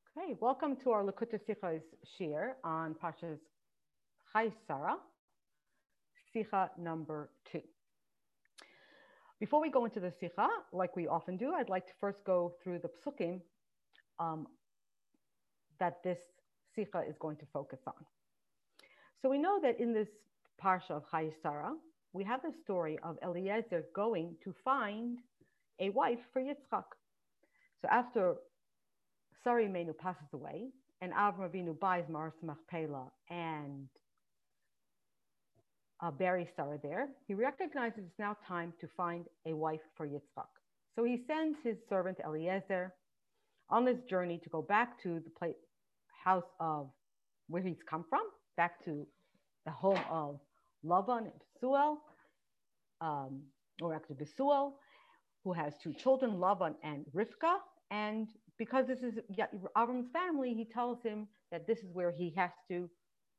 Okay, welcome to our Likkutei Sichos Shir on Pashas Chai Sarah, Sicha number 2. Before we go into the Sicha, like we often do, I'd like to first go through the psukim that this Sicha is going to focus on. So we know that in this Parsha of Chai Sarah, we have the story of Eliezer going to find a wife for Yitzchak. So after Sarah Imeinu passes away, and Avram Avinu buys Maras Machpelah and buries Sarah there, he recognizes it's now time to find a wife for Yitzchak. So he sends his servant Eliezer on this journey to go back to the house of where he's come from, back to the home of Lavan and Besuel, or actually Besuel, who has two children, Lavan and Rivka. And because this is Avram's family, he tells him that this is where he has to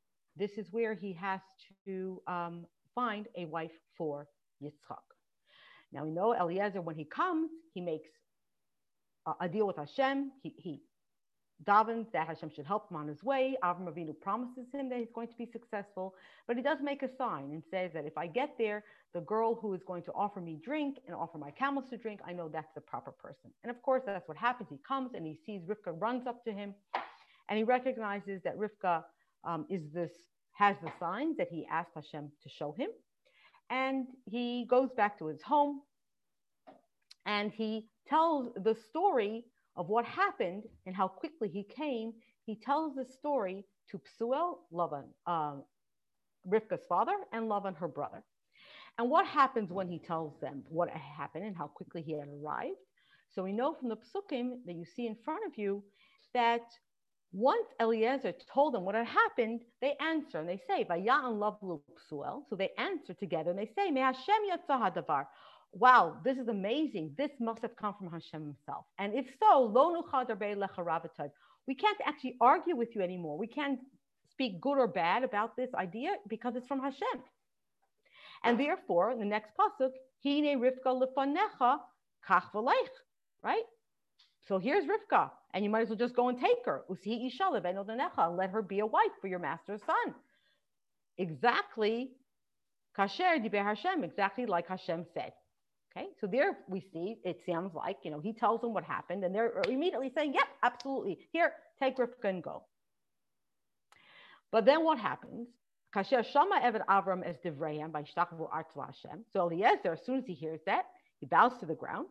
find a wife for Yitzchak. Now we know Eliezer, when he comes, he makes a deal with Hashem. He davens that Hashem should help him on his way. Avram Avinu promises him that he's going to be successful, but he does make a sign and says that if I get there, the girl who is going to offer me drink and offer my camels to drink, I know that's the proper person. And of course, that's what happens. He comes and he sees Rivka, runs up to him, and he recognizes that Rivka has the signs that he asked Hashem to show him. And he goes back to his home and he tells the story of what happened and how quickly he came. He tells the story to Besuel, Lavan, Rivka's father, and Lavan, her brother. And what happens when he tells them what happened and how quickly he had arrived? So we know from the psukim that you see in front of you that once Eliezer told them what had happened, they answer and they say, Vaya'an lavlu Besuel. So they answer together and they say, Me Hashem yatzah hadavar. Wow, this is amazing. This must have come from Hashem himself. And if so, lo nuchad arbei lecha ravatad. We can't actually argue with you anymore. We can't speak good or bad about this idea because it's from Hashem. And therefore, in the next pasuk, hine Rivka lefanecha kach v'leich, right? So here's Rivka, and you might as well just go and take her. Usi isha leveno danecha, and let her be a wife for your master's son. Exactly, kasher diber Hashem, exactly like Hashem said. Okay, so there we see, it sounds like, he tells them what happened, and they're immediately saying, yep, absolutely. Here, take Rivka and go. But then what happens? Kasher shama eved Avram es divrayim by shtachvu artzu Hashem. So Eliezer, as soon as he hears that, he bows to the ground,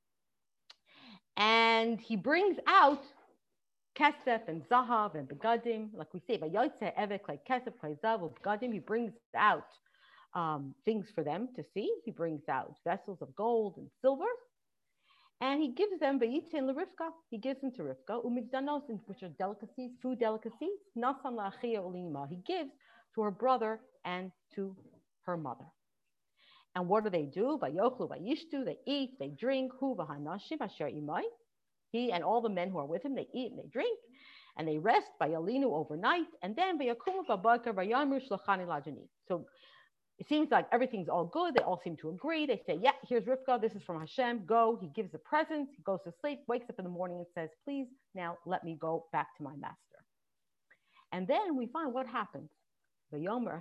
and he brings out kesef and zahav and begadim, like we say, vayotze eved klei kesef klei zahav begadim. He brings out things for them to see. He brings out vessels of gold and silver, and he gives them Vayitzin LeRivka. He gives them to Rivka, umigdanos, which are delicacies, food delicacies. Nasan la'achia ulima. He gives to her brother and to her mother. And what do? Vayochlu vayishtu. They eat, they drink. Hu v'hanashim asher imai. He and all the men who are with him, they eat and they drink, and they rest by Yalinu overnight. And then vayakumu babakar vayamru shlachani lajani. So it seems like everything's all good. They all seem to agree. They say, yeah, here's Rivka. This is from Hashem. Go. He gives the presents. He goes to sleep, wakes up in the morning and says, please, now let me go back to my master. And then we find what happens. As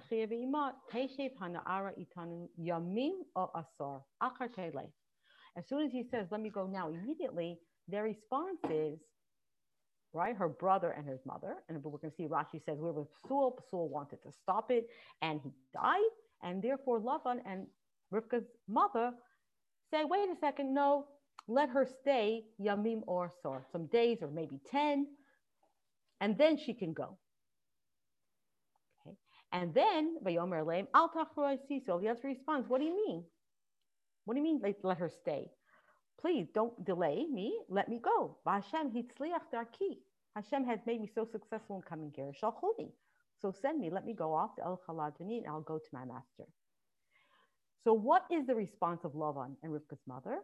soon as he says, let me go now, immediately, their response is, right, her brother and his mother. And we're going to see Rashi says, we were with Besuel. Besuel wanted to stop it, and he died. And therefore, Lavan and Rivka's mother say, wait a second, no, let her stay yamim or sor, some days or maybe 10, and then she can go. Okay. And then, Vayomer Leim, Al Tachru Asi. So Eliezer responds, what do you mean? What do you mean let her stay? Please don't delay me, let me go. Hashem hitzliach darki. Hashem has made me so successful in coming here. Shalchuni. So send me, let me go off to El Chaladani, and I'll go to my master. So what is the response of Lavan and Rivka's mother?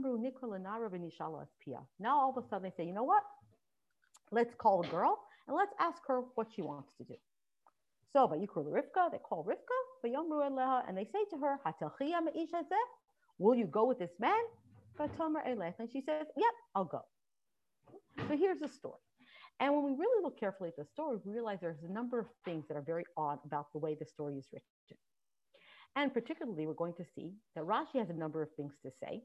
Now all of a sudden they say, you know what? Let's call the girl and let's ask her what she wants to do. So Rivka, they call Rivka, and they say to her, will you go with this man? And she says, yep, I'll go. So here's the story. And when we really look carefully at the story, we realize there's a number of things that are very odd about the way the story is written. And particularly, we're going to see that Rashi has a number of things to say.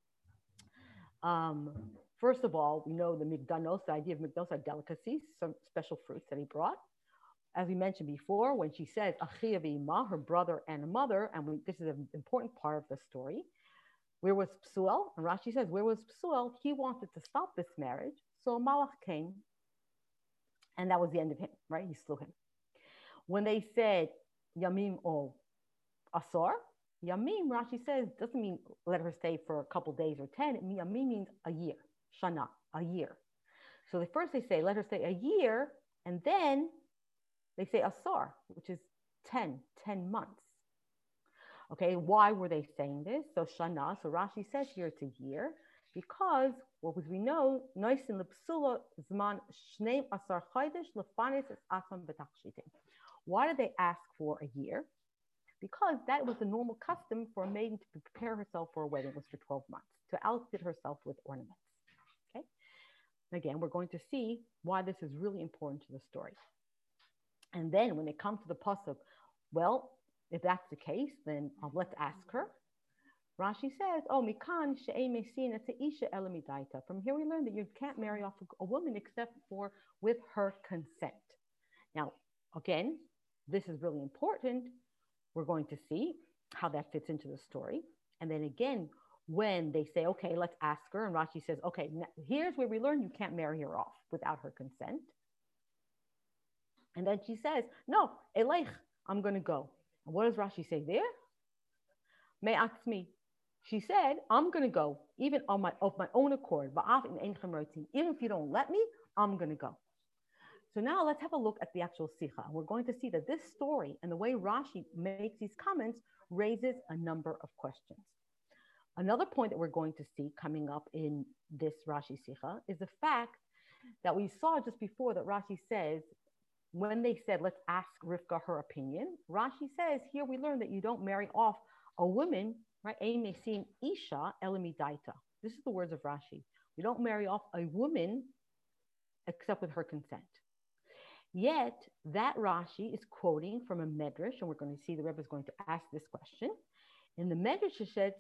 First of all, we know the migdanos, the idea of migdanos are delicacies, some special fruits that he brought. As we mentioned before, when she says Achia v'ima, her brother and mother, and this is an important part of the story. Where was Psuel? And Rashi says, where was Psuel? He wanted to stop this marriage. So a malach came, and that was the end of him, right? He slew him. When they said Yamim or Asar, Yamim, Rashi says, doesn't mean let her stay for a couple days or 10. Yamim means a year, Shana, a year. So first they say, let her stay a year, and then they say Asar, which is 10 months. Okay, why were they saying this? So Shana, so Rashi says here it's a year, because what we know, Noisin lepsula zman shneim asar chaydish lefanis es asam betachshitim. Why did they ask for a year? Because that was the normal custom for a maiden to prepare herself for a wedding, was for 12 months, to outfit herself with ornaments. Okay, again, we're going to see why this is really important to the story. And then when they come to the pasuk, well, if that's the case, then let's ask her. Rashi says, "Oh, mikan she'ei mesin et isha elamidaita." From here, we learn that you can't marry off a woman except for with her consent. Now, again, this is really important. We're going to see how that fits into the story. And then again, when they say, "Okay, let's ask her," and Rashi says, "Okay, here's where we learn you can't marry her off without her consent." And then she says, "No, eleich, I'm going to go." And what does Rashi say there? Me'atzmi. She said, "I'm going to go, even of my own accord. Even if you don't let me, I'm going to go." So now let's have a look at the actual Sikha. We're going to see that this story and the way Rashi makes these comments raises a number of questions. Another point that we're going to see coming up in this Rashi Sikha is the fact that we saw just before that Rashi says, when they said, let's ask Rivka her opinion, Rashi says, here we learn that you don't marry off a woman, right? Isha elamidaita. This is the words of Rashi. You don't marry off a woman except with her consent. Yet that Rashi is quoting from a medrash, and we're going to see the Rebbe is going to ask this question. In the medrash, it says,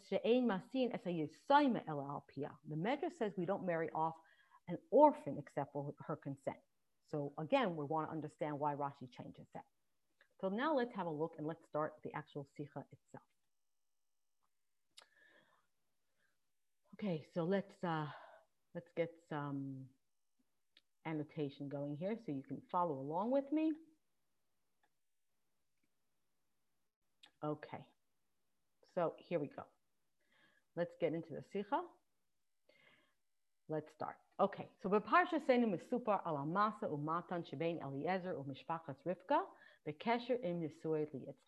the medrash says we don't marry off an orphan except for her consent. So again, we want to understand why Rashi changes that. So now let's have a look and let's start the actual Sikha itself. Okay, so let's get some annotation going here so you can follow along with me. Okay, so here we go. Let's get into the Sikha. Let's start. Okay, so B'Parsha Seinu Mesupar al Amasa uMatan Shebein Eliezer uMishpachas Rivka B'Kesher im Nisuim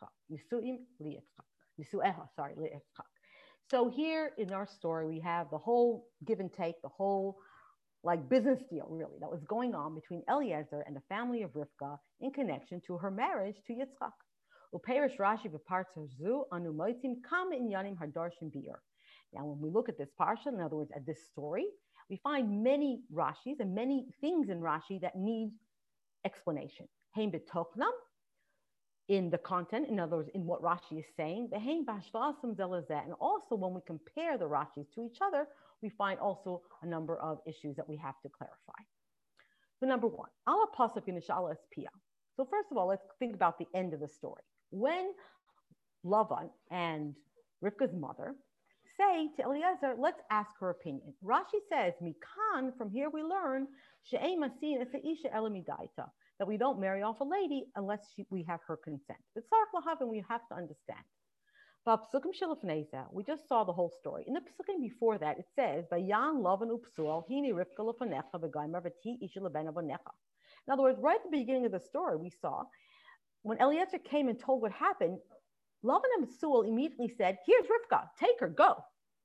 Liyitzchak. So here in our story, we have the whole give and take, the whole like business deal really that was going on between Eliezer and the family of Rivka in connection to her marriage to Yitzchak. Uperish Rashi B'Parsha Zu Anu Moitzim Kam Inyanim Hadarshim Biur. Now, when we look at this parsha, in other words, at this story, we find many Rashis and many things in Rashi that need explanation. Hein betochnam, in the content, in other words, in what Rashi is saying. Hein b'hashva'asam zelazeh, and also when we compare the Rashis to each other, we find also a number of issues that we have to clarify. So number one, ala pasuk in Shala Espia. So first of all, let's think about the end of the story. When Lavan and Rivka's mother say to Eliezer, let's ask her opinion. Rashi says, Mikan, from here we learn, that we don't marry off a lady unless we have her consent. It's and we have to understand. We just saw the whole story. In the psukim before that, it says, in other words, right at the beginning of the story, we saw, when Eliezer came and told what happened, Lavan and Bethuel immediately said, here's Rivka, take her, go.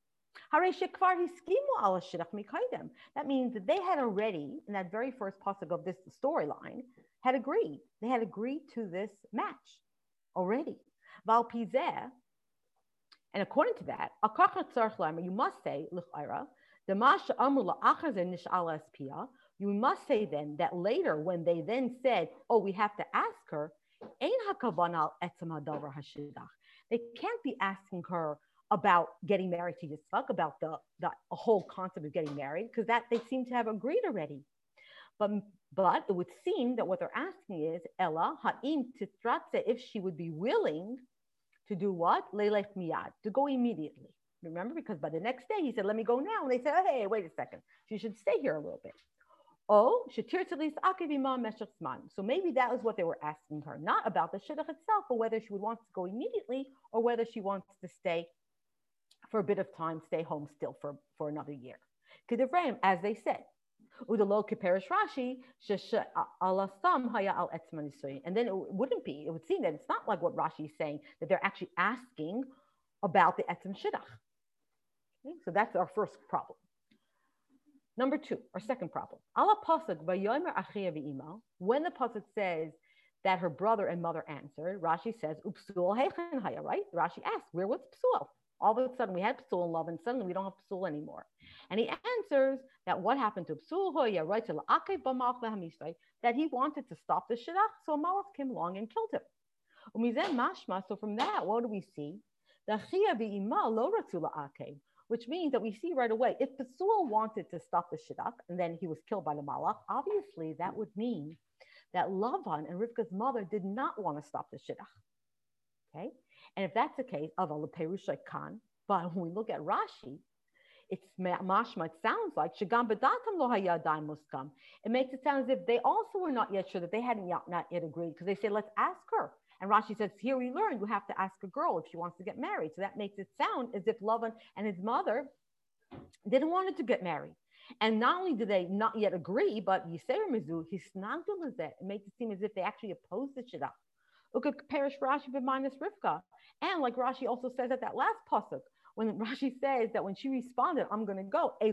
That means that they had already, in that very first pasuk of this storyline, had agreed. They had agreed to this match already. And according to that, you must say, The Masha Amula Nish'ala you must say then that later when they then said, oh, we have to ask her, they can't be asking her about getting married to Yitzchak, about the whole concept of getting married, because that they seem to have agreed already. But it would seem that what they're asking is, Ella, ha'im titratze, if she would be willing to do what? Leilech miyad, to go immediately. Remember, because by the next day he said, let me go now. And they said, hey, wait a second. She should stay here a little bit. Oh, so maybe that was what they were asking her, not about the shidduch itself, but whether she would want to go immediately or whether she wants to stay for a bit of time, stay home still for another year. As they said, Rashi, and then it wouldn't be, it would seem that it's not like what Rashi is saying, that they're actually asking about the etzem shidduch. Okay? So that's our first problem. Number two, our second problem. When the pasuk says that her brother and mother answered, Rashi says, right? Rashi asks, where was psul? All of a sudden we had psul in love, and suddenly we don't have psul anymore. And he answers that what happened to psul, that he wanted to stop the shidduch, so a malach came along and killed him. So from that, what do we see? Which means that we see right away, if Psul wanted to stop the shidduch and then he was killed by the malach, obviously that would mean that Lavan and Rivka's mother did not want to stop the shidduch. Okay? And if that's the case, but when we look at Rashi, it's mashma, it sounds like Shagam Badatam lo hayadai muskam. It makes it sound as if they also were not yet sure, that they hadn't not yet agreed, because they say, let's ask her. And Rashi says, here we learn, you have to ask a girl if she wants to get married. So that makes it sound as if Lavan and his mother didn't want to get married. And not only do they not yet agree, but Yisera Mizu, it makes it seem as if they actually opposed the shidduch. Look at Perish Rashi minus Rivka. And like Rashi also says at that last pasuk, when Rashi says that when she responded, I'm going to go. Hey,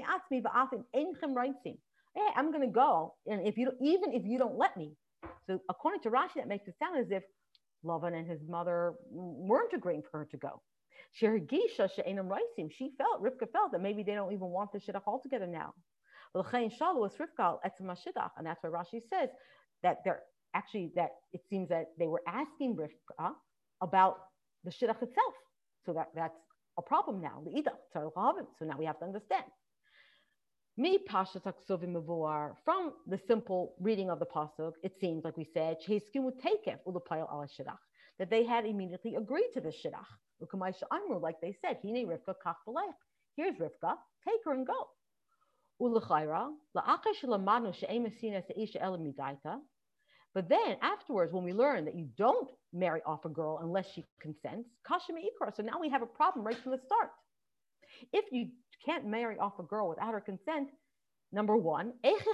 I'm going to go. And even if you don't let me. So according to Rashi, that makes it sound as if Lavan and his mother weren't agreeing for her to go. She felt, Rivka felt that maybe they don't even want the shidduch altogether now. And that's why Rashi says that they're actually, that it seems that they were asking Rivka about the shidduch itself. So that's a problem now. So now we have to understand. From the simple reading of the pasuk, it seems like we said that they had immediately agreed to the shidduch. Like they said, here's Rivka, take her and go. But then afterwards, when we learn that you don't marry off a girl unless she consents, so now we have a problem right from the start. If you can't marry off a girl without her consent, number one,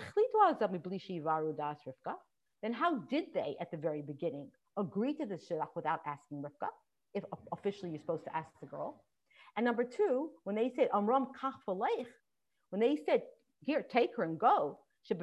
then how did they at the very beginning agree to the shidduch without asking Rivka, if officially you're supposed to ask the girl? And number two, when they said Amram kach v'leich, when they said, here, take her and go,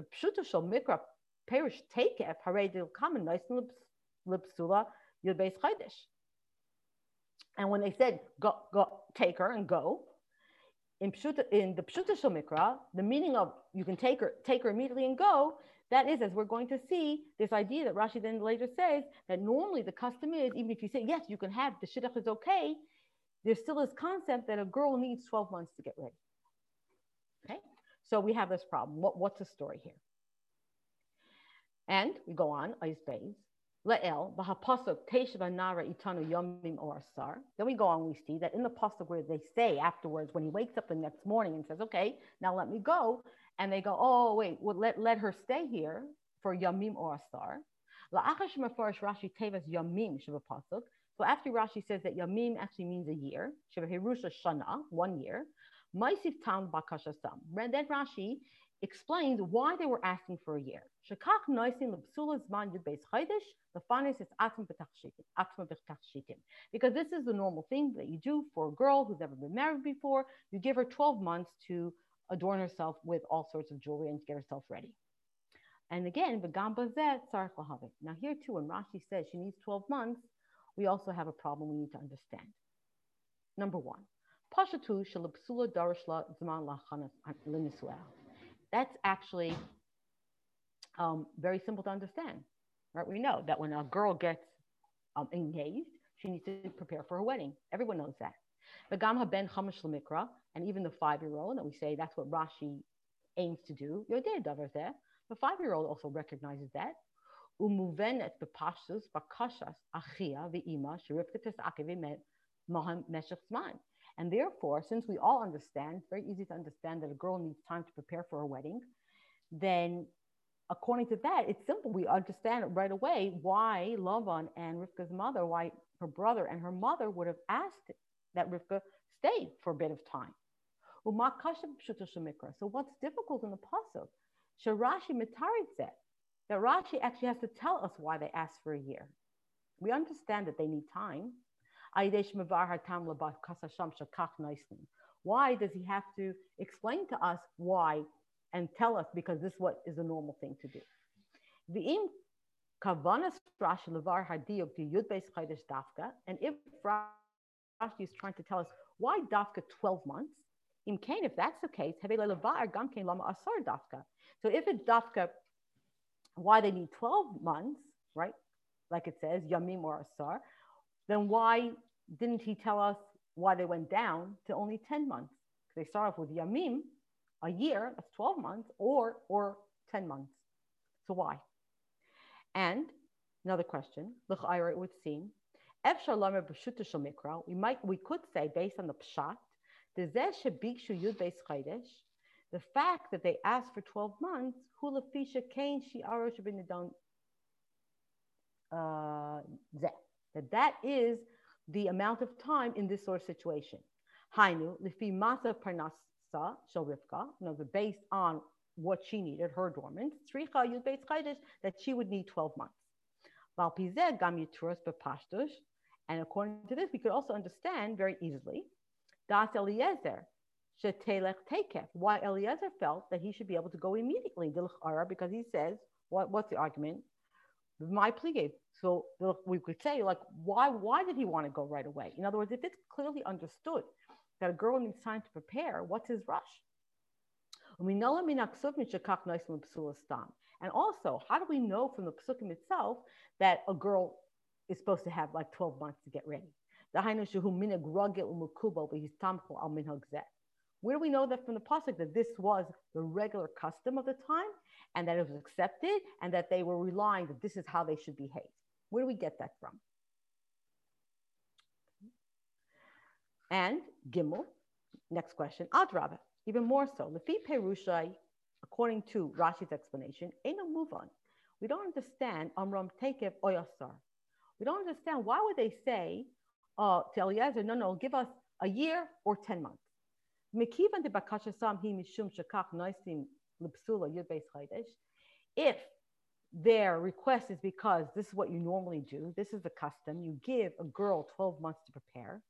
perish takef haredil kamen noisen lipsula yudbeis chaydish. And when they said go, take her and go, in the Pshuta Shel Mikra, the meaning of you can take her immediately and go, that is, as we're going to see, this idea that Rashi then later says that normally the custom is, even if you say, yes, you can have, the shidduch is okay, there's still this concept that a girl needs 12 months to get ready. Okay? So we have this problem. What's the story here? And we go on, Eis Beis. Le'el, b'hapasuk teishav nara itanu yomim or asar. Then we go on, we see that in the pasuk where they say afterwards, when he wakes up the next morning and says, okay, now let me go. And they go, oh, wait, well, let her stay here for yomim or asar. La'achash mefarish Rashi tevas yomim shiva pasuk. So after Rashi says that yomim actually means a year, shiva hirusha shana, 1 year. Ma'isiv tam bakashasam. Then Rashi explains why they were asking for a year. Shekach noisin lebsula zman yud beis chaydish, the fanis is atma b'tachshitim. Because this is the normal thing that you do for a girl who's never been married before. You give her 12 months to adorn herself with all sorts of jewelry and to get herself ready. And again, v'gam bazeh tzarich lahavik. Now here too, when Rashi says she needs 12 months, we also have a problem we need to understand. Number one, That's actually very simple to understand, right? We know that when a girl gets engaged, she needs to prepare for her wedding. Everyone knows that. The Gamha ben Chamash Lemikra, and even the 5-year-old, and we say that's what Rashi aims to do. Yodei davar zeh. The 5-year-old also recognizes that. Umuvenet bepashtus bakashas achia ve'ima sherifka tesake maham meshach zman. And therefore, since we all understand, it's very easy to understand that a girl needs time to prepare for her wedding, then according to that, it's simple. We understand right away why Lavan and Rivka's mother, why her brother and her mother would have asked that Rivka stay for a bit of time. So what's difficult in the pasuk? Sharashi mitarit that Rashi actually has to tell us why they asked for a year. We understand that they need time. Why does he have to explain to us why and tell us because this is what is a normal thing to do? And if Rashi is trying to tell us why dafka 12 months, if that's the case, so if it's dafka, why they need 12 months, right? Like it says, yamim or asar, then why didn't he tell us why they went down to only 10 months? They start off with yamim, a year, that's 12 months, or 10 months. So why? And another question, it would seem, we could say, based on the pshat, the fact that they asked for 12 months, that is the amount of time in this sort of situation. Based on what she needed, her dormant, that she would need 12 months. And according to this, we could also understand very easily Das Eliezer, why Eliezer felt that he should be able to go immediately, because he says, what's the argument? My plea. So we could say, like, why did he want to go right away? In other words, if it's clearly understood that a girl needs time to prepare, what's his rush? And also, how do we know from the psukim itself that a girl is supposed to have like 12 months to get ready? Where do we know that from the pasuk that this was the regular custom of the time and that it was accepted and that they were relying that this is how they should behave? Where do we get that from? And Gimel, next question, Adrabah, even more so. Lefi Perushai, according to Rashi's explanation, ain't no move on. We don't understand Amram Tekev Oyasar. We don't understand why would they say to Eliezer, no, give us a year or 10 months. If their request is because this is what you normally do, this is the custom, you give a girl 12 months to prepare,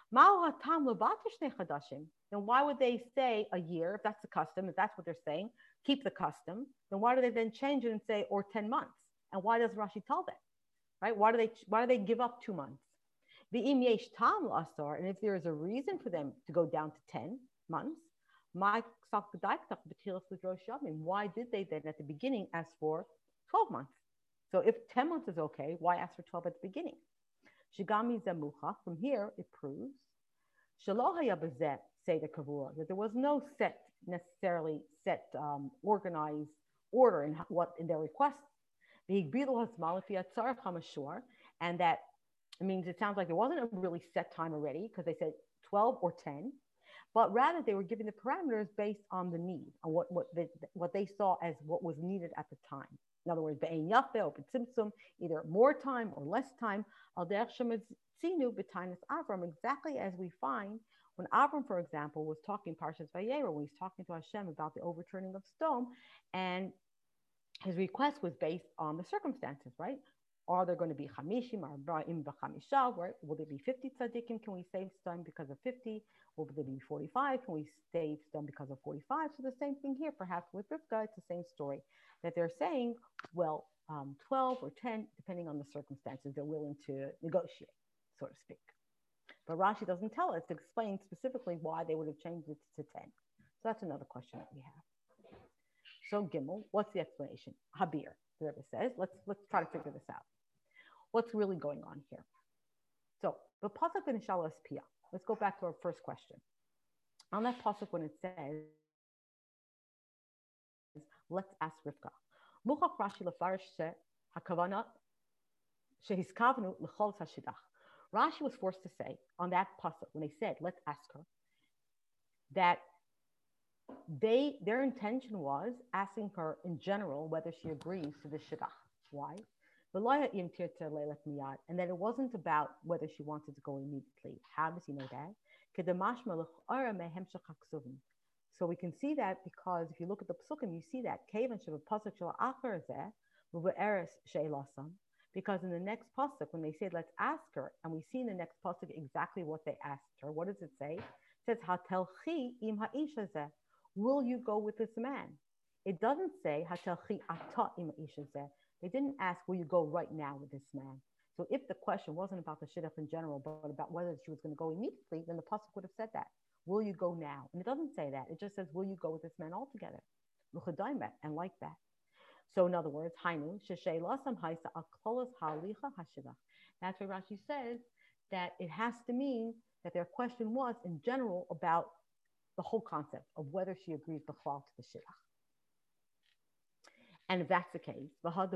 then why would they say a year if that's the custom, if that's what they're saying, keep the custom, then why do they then change it and say or 10 months? And why does Rashi tell them? Right? Why do they give up 2 months? And if there is a reason for them to go down to 10 months, why did they then at the beginning ask for 12 months? So if 10 months is okay, why ask for 12 at the beginning? From here, it proves that there was no necessarily set organized order in their requests. And that it means it sounds like there wasn't a really set time already because they said 12 or 10, but rather they were giving the parameters based on the need, on what they saw as what was needed at the time. In other words, either more time or less time, exactly as we find when Avram, for example, was talking Parshas Vayera, when he's talking to Hashem about the overturning of Sodom, and his request was based on the circumstances, right? Are there going to be chamishim or arba'im v'chamisha? Right? Will there be 50 tzaddikim? Can we save Sodom because of 50? Will there be 45? Can we save Sodom because of 45? So the same thing here, perhaps with Rivka, it's the same story that they're saying, well, 12 or 10, depending on the circumstances, they're willing to negotiate, so to speak. But Rashi doesn't tell us to explain specifically why they would have changed it to 10. So that's another question that we have. So Gimel, what's the explanation? Habir, the Rebbe says. Let's try to figure this out. What's really going on here? So the pasuk in Shalos Pia. Let's go back to our first question. On that pasuk, when it says, let's ask Rivka. Muchach Rashi lefarish she hakavana shehiskavnu l'chol hashidach. Rashi was forced to say on that pasuk when they said, let's ask her, that their intention was asking her in general whether she agrees to the shidach. Why? And that it wasn't about whether she wanted to go immediately. How does he know that? So we can see that because if you look at the psukim, you see that because in the next pasuk, when they said, let's ask her, and we see in the next pasuk exactly what they asked her. What does it say? It says, will you go with this man? It doesn't say, they didn't ask, will you go right now with this man? So if the question wasn't about the shidduch in general, but about whether she was going to go immediately, then the pasuk would have said that. Will you go now? And it doesn't say that. It just says, will you go with this man altogether? And like that. So in other words, that's why Rashi says that it has to mean that their question was in general about the whole concept of whether she agrees b'chlal to the shidduch. And if that's the case,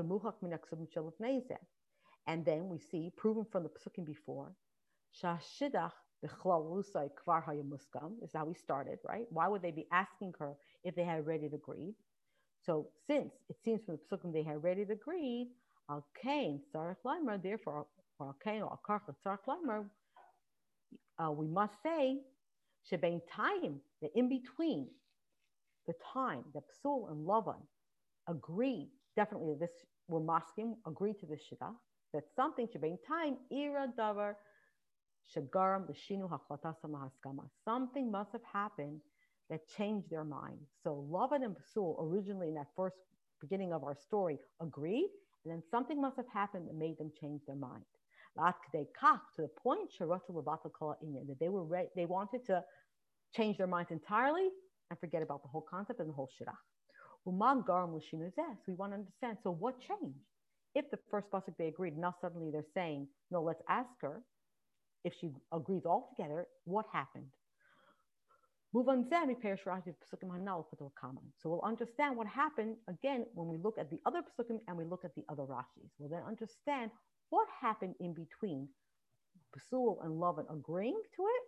and then we see, proven from the psukim before, shashidach b'chlallusai kvar hayamuskam, is how we started, right? Why would they be asking her if they had already agreed? So since it seems from the psukim they had already agreed, al-kain tzarech lamer, therefore, or al-kain or al-karcha tzarech lamer, we must say, shebein time, that in between the time that Psul and Lavan agreed, definitely this were maskim, agreed to the shidduch, that something shebein time, ira davar, shagaram l'shinu hachlatas mahaskama. Something must have happened that changed their mind. So Lavan and Psul originally in that first beginning of our story agreed, and then something must have happened that made them change their mind. To the point that they wanted to change their minds entirely and forget about the whole concept and the whole shidduch. So we want to understand, so what changed? If the first pasuk they agreed, now suddenly they're saying, no, let's ask her if she agrees altogether, what happened? So we'll understand what happened again when we look at the other psukim and we look at the other Rashis. We'll then understand what happened in between Psul and Lavan agreeing to it,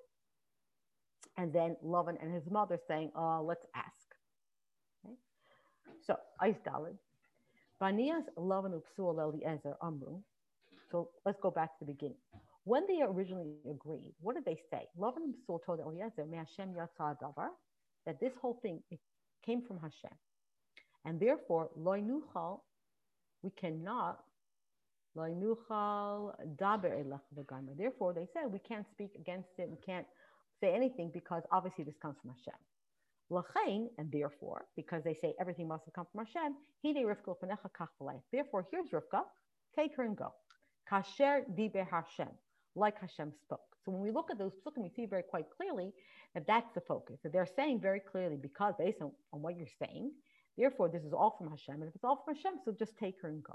and then Lavan and his mother saying, let's ask. Okay? So, Ais Daled. Banias Lavan Psul Eliezer Amru. So let's go back to the beginning. When they originally agreed, what did they say? Lavan and Psul told Eliezer, Me Hashem Yatsa Davar, that this whole thing, it came from Hashem. And therefore, Loi Nuchal, we cannot, Loi Nuchal Daber Elech V'Gaimer. Therefore, they said, we can't speak against it, we can't say anything because obviously this comes from Hashem. L'chein, and therefore, because they say everything must have come from Hashem, Hine Rivka L'fanecha Kach V'lei. Therefore, here's Rivka, take her and go. Kasher Diber Hashem, like Hashem spoke. So when we look at those psukim, we see very quite clearly that that's the focus. That they're saying very clearly, because based on what you're saying, therefore this is all from Hashem. And if it's all from Hashem, so just take her and go.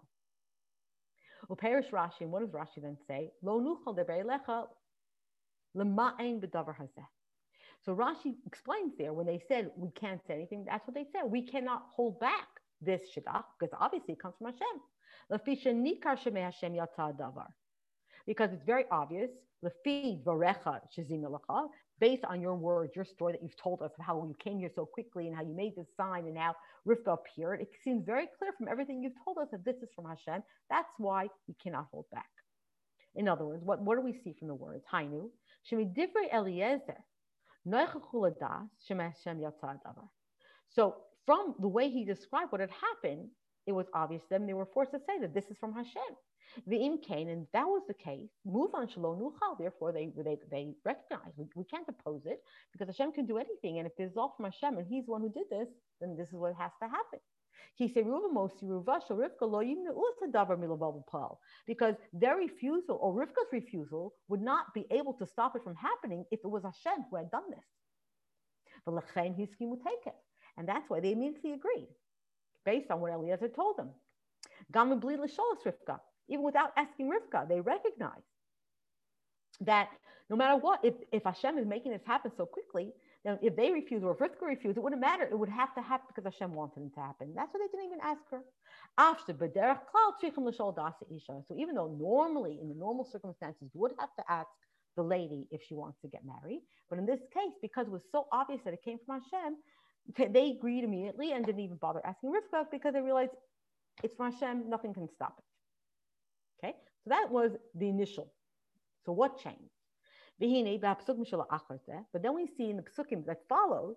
Uperish Rashi, and what does Rashi then say? Lo nuchal deber lecha lema'ain b'davar hazeh. So Rashi explains there, when they said we can't say anything, that's what they said. We cannot hold back this shidduch, because obviously it comes from Hashem. Lefisha nikar shemei Hashem yatsa davar. Because it's very obvious, lefi varecha shezim lecha, based on your words, your story that you've told us of how you came here so quickly and how you made this sign and how Rivka appeared. It seems very clear from everything you've told us that this is from Hashem. That's why we cannot hold back. In other words, what do we see from the words? Hainu, shemi divrei Eliezer, noichachu ladas shemei Hashem yatsa davar. So from the way he described what had happened, it was obvious to them. They were forced to say that this is from Hashem. The imkain, and that was the case. Move on shalom nuchal. Therefore, they recognize we can't oppose it because Hashem can do anything. And if it's all from Hashem and He's the one who did this, then this is what has to happen. Because their refusal or Rivka's refusal would not be able to stop it from happening if it was Hashem who had done this. And that's why they immediately agreed, based on what Eliezer told them. Even without asking Rivka, they recognized that no matter what, if Hashem is making this happen so quickly, then if they refuse or if Rivka refused, it wouldn't matter. It would have to happen because Hashem wanted it to happen. That's why they didn't even ask her. So even though normally, in the normal circumstances, you would have to ask the lady if she wants to get married, but in this case, because it was so obvious that it came from Hashem, they agreed immediately and didn't even bother asking Rivka because they realized it's from Hashem, nothing can stop it. Okay, so that was the initial. So what changed? But then we see in the psukim that follows,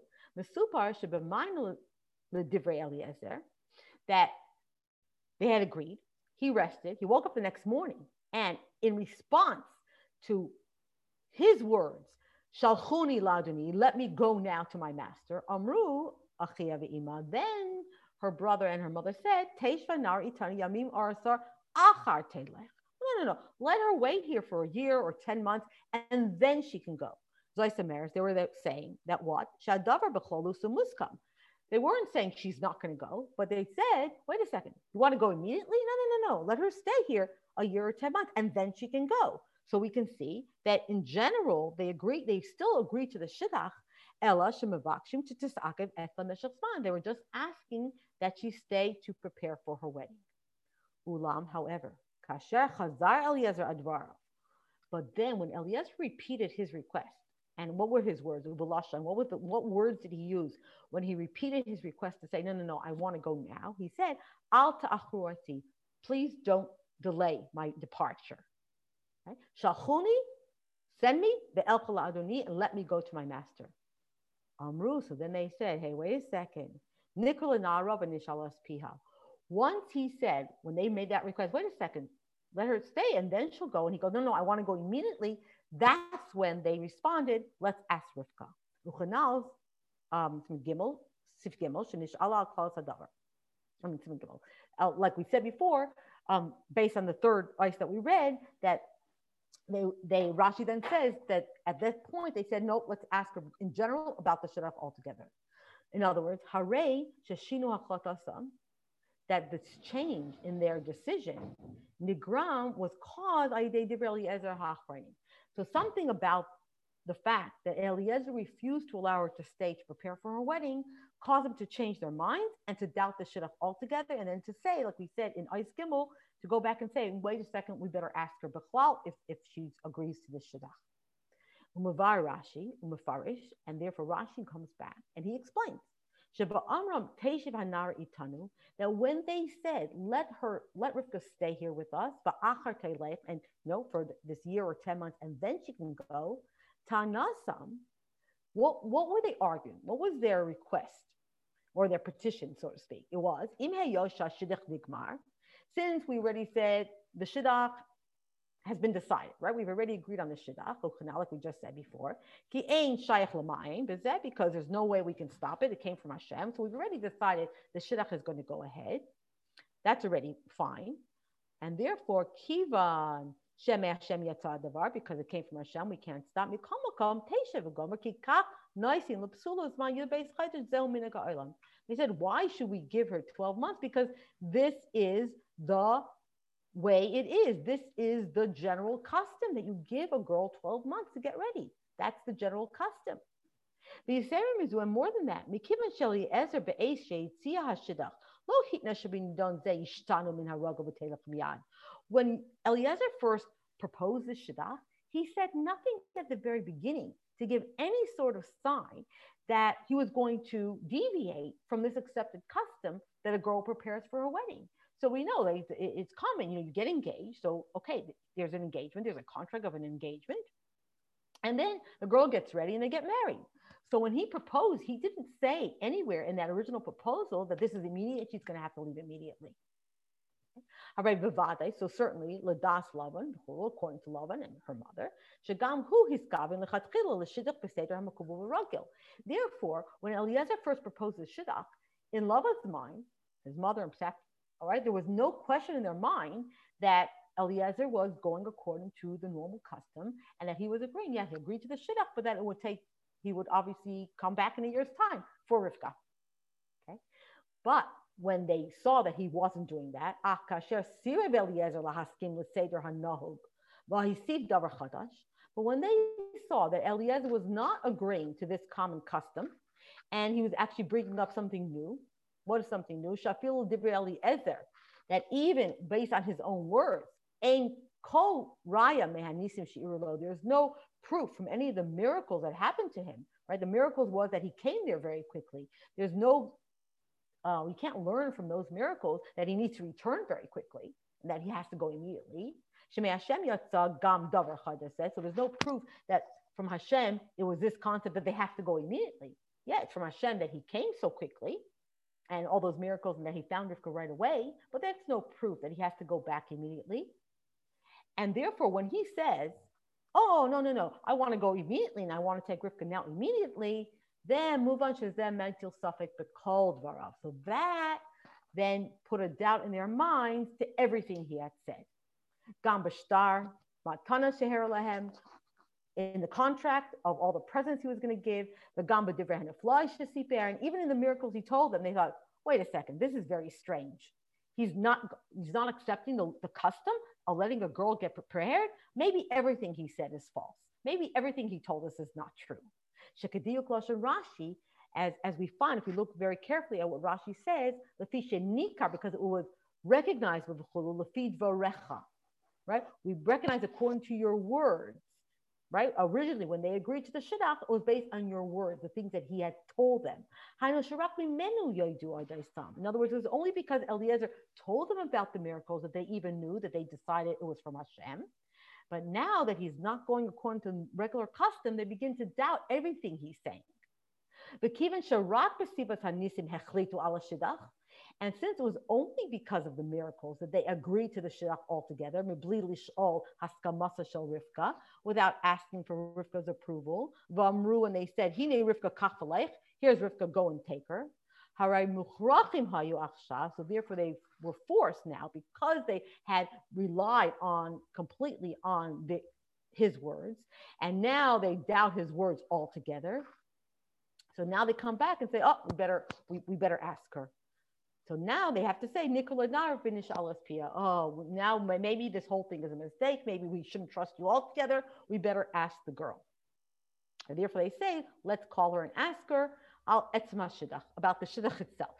that they had agreed. He rested. He woke up the next morning, and in response to his words, Shalchuni laduni, let me go now to my master. Amru achia ve'ima. Then her brother and her mother said, Teishva nar itani yamim arasar achar telech. No. Let her wait here for a year or 10 months, and then she can go. Zoysameres, they were saying that what? Shadavar b'cholus muskam. They weren't saying she's not going to go, but they said, wait a second, you want to go immediately? No. Let her stay here a year or 10 months, and then she can go. So we can see that in general, they still agree to the shidduch, ella shemavakshim to tisakev etla meshach zman. They were just asking that she stay to prepare for her wedding. Ulam, however, kasher chazar Eliezer advarav. But then when Eliezer repeated his request, and what were his words? What words did he use when he repeated his request to say, no, I want to go now? He said, Al ta'achurati, please don't delay my departure. Right? Shalchuni, send me the el adoni and let me go to my master. Amru, so then they said, hey, wait a second. Nikola na'arav and nishalas piha. Once he said, when they made that request, wait a second, let her stay and then she'll go. And he goes, no, I want to go immediately. That's when they responded, let's ask Rivka. Uchanal, Gimel, Sif Gimel, Shenish Allah Kal Sadavar. Gimel. Like we said before, based on the third ice that we read, that Rashi then says that at that point they said, no, let's ask her in general about the shidduch altogether. In other words, Hare Sheshinu Hachotasam, that this change in their decision, Nigram, was caused by Eliezer Hachranim. So something about the fact that Eliezer refused to allow her to stay to prepare for her wedding caused them to change their minds and to doubt the shidduch altogether, and then to say, like we said in Eis Gimel, to go back and say, wait a second, we better ask her Bechlal if she agrees to the shidduch. Umavar Rashi, Umafarish, and therefore Rashi comes back and he explains that when they said, let Rivka stay here with us, and for this year or 10 months, and then she can go, Tanasam, what were they arguing? What was their request or their petition, so to speak? It was, since we already said the shidduch has been decided, right? We've already agreed on the shidduch, like we just said before. Because there's no way we can stop it. It came from Hashem. So we've already decided the shidduch is going to go ahead. That's already fine. And therefore, kivan Shem Hashem Yatzah Davar, because it came from Hashem, we can't stop. They said, why should we give her 12 months? Because this is the way it is. This is the general custom that you give a girl 12 months to get ready. That's the general custom. The Yisraelim is doing more than that. When Eliezer first proposed the shidduch, he said nothing at the very beginning to give any sort of sign that he was going to deviate from this accepted custom that a girl prepares for her wedding. So we know that it's common, you get engaged. So, okay, there's an engagement, there's a contract of an engagement. And then the girl gets ready and they get married. So when he proposed, he didn't say anywhere in that original proposal that this is immediate, she's going to have to leave immediately. So certainly, Ladas Lavan, according to Lavan and her mother, therefore, when Eliezer first proposed the shidduch, in Lavan's mind, his mother, and all right, there was no question in their mind that Eliezer was going according to the normal custom and that he was agreeing. Yeah, he agreed to the shidduch, but that it would take, he would obviously come back in a year's time for Rivka. Okay. But when they saw that he wasn't doing that, but when they saw that Eliezer was not agreeing to this common custom, and he was actually bringing up something new, what is something new? Shafilu Dibri Eliezer, that even based on his own words, Ein Kol Raya Mehanisim Shi'irlo, there's no proof from any of the miracles that happened to him, right? The miracles was that he came there very quickly. There's no, we can't learn from those miracles that he needs to return very quickly and that he has to go immediately. Shemei Hashem Yatza Gam Davar Chada says, so there's no proof that from Hashem it was this concept that they have to go immediately. Yeah, it's from Hashem that he came so quickly and all those miracles and that he found Rivka right away, but that's no proof that he has to go back immediately. And therefore, when he says, oh, no, I want to go immediately and I want to take Rivka now immediately, then move on to them mental suffix but called Varav. So that then put a doubt in their minds to everything he had said. Gam b'shtar, matana sheher lahem, in the contract of all the presents he was going to give, the Gamba Divrei Haneflai Shesiper, and even in the miracles he told them, they thought, wait a second, this is very strange. He's not accepting the custom of letting a girl get prepared. Maybe everything he said is false. Maybe everything he told us is not true. Shekadiyuk Lashon Rashi, as we find, if we look very carefully at what Rashi says, Lefishe Nikar, because it was recognized with Lefid Varecha, right? We recognize according to your words. Right? Originally, when they agreed to the shidduch, it was based on your words, the things that he had told them. In other words, it was only because Eliezer told them about the miracles that they even knew, that they decided it was from Hashem. But now that he's not going according to regular custom, they begin to doubt everything he's saying. And since it was only because of the miracles that they agreed to the shidduch altogether, without asking for Rivka's approval, and they said, here's Rivka, go and take her. So therefore they were forced now, because they had relied completely on his words, and now they doubt his words altogether. So now they come back and say, oh, we better ask her. So now they have to say, Nikola Nar finish Alaspia. Oh, now maybe this whole thing is a mistake. Maybe we shouldn't trust you altogether. We better ask the girl. And therefore they say, let's call her and ask her about the shidduch itself.